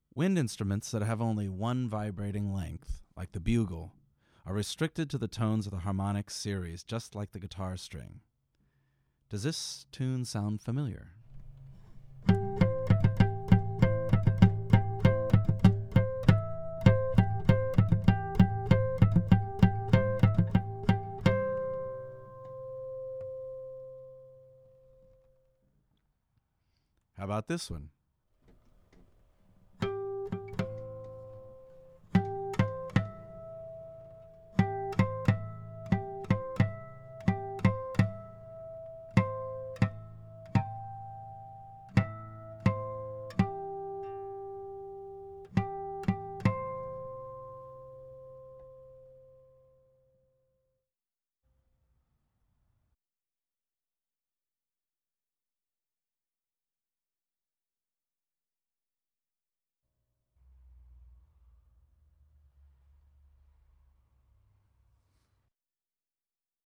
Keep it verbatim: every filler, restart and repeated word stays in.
Wind instruments that have only one vibrating length, like the bugle, are restricted to the tones of the harmonic series, just like the guitar string. Does this tune sound familiar? How about this one?